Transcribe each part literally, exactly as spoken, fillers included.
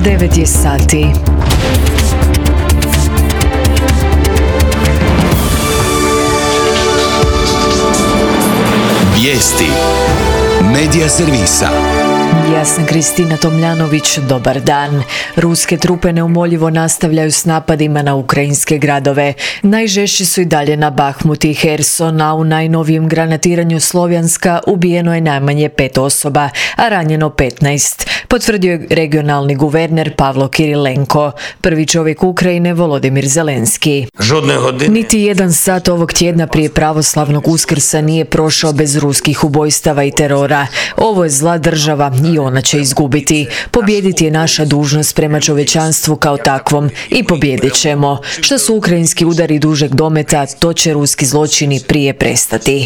devet je sati. Vijesti Medija servisa. Ja sam Kristina Tomljanović, dobar dan. Ruske trupe neumoljivo nastavljaju s napadima na ukrajinske gradove. Najžešći su i dalje na Bahmut i Herson, a u najnovijem granatiranju Slovjanska ubijeno je najmanje pet osoba, a ranjeno petnaest, potvrdio je regionalni guverner Pavlo Kirilenko. Prvi čovjek Ukrajine Volodimir Zelenski. Niti jedan sat ovog tjedna prije pravoslavnog Uskrsa nije prošao bez ruskih ubojstava i terora. Ovo je zla država i ona će izgubiti. Pobijediti je naša dužnost prema čovječanstvu kao takvom i pobijedit ćemo. Što su ukrajinski udari dužeg dometa, to će ruski zločini prije prestati.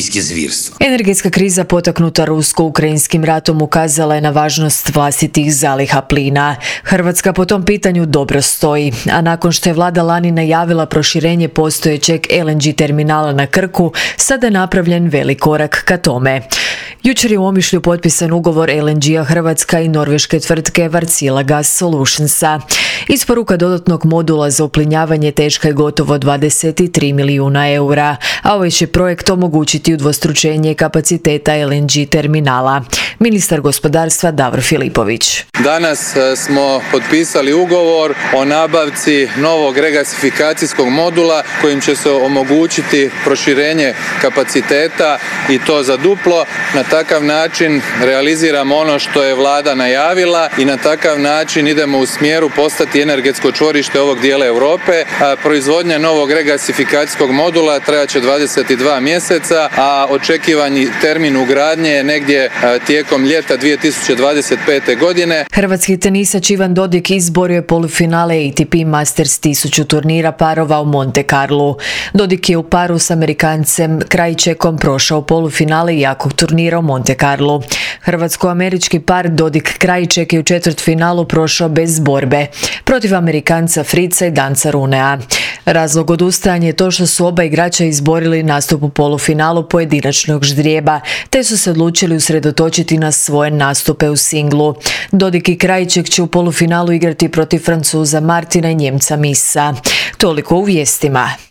Energetska kriza potaknuta rusko-ukrajinskim ratom ukazala je na važnost vlastitih zaliha plina. Hrvatska po tom pitanju dobro stoji, a nakon što je vlada lani najavila proširenje postojećeg el en ge terminala na Krku, sada je napravljen velik korak ka tome. Jučer je u Omišlju potpisan ugovor el en ge-a Hrvatska i norveške tvrtke Wärtsilä Gas Solutionsa. Isporuka dodatnog modula za uplinjavanje teška je gotovo dvadeset tri milijuna eura, a ovaj će projekt omogućiti udvostručenje kapaciteta el en ge terminala. Ministar gospodarstva Davor Filipović. Danas smo potpisali ugovor o nabavci novog regasifikacijskog modula kojim će se omogućiti proširenje kapaciteta i to za duplo. Na takav način realiziramo ono što je vlada najavila i na takav način idemo u smjeru postati energetsko čvorište ovog dijela Europe. A proizvodnja novog regasifikacijskog modula trajaće dvadeset dva mjeseca, a očekivani termin ugradnje je negdje tijekom ljeta dvije tisuće dvadeset pete. godine. Hrvatski tenisač Ivan Dodig izborio je polufinale A T P Masters tisuću turnira parova u Monte Carlu. Dodig je u paru s Amerikancem Krajčekom prošao polufinale jakog turnira u Monte Carlu. Hrvatsko-američki par Dodig Krajček je u četvrtfinalu prošao bez borbe protiv Amerikanca Frica i Danca Runea. Razlog odustajanja je to što su oba igrača izborili nastup u polufinalu pojedinačnog ždrijeba, te su se odlučili usredotočiti na svoje nastupe u singlu. Dodig i Krajček će u polufinalu igrati protiv Francuza Martina i Njemca Misa. Toliko u vijestima.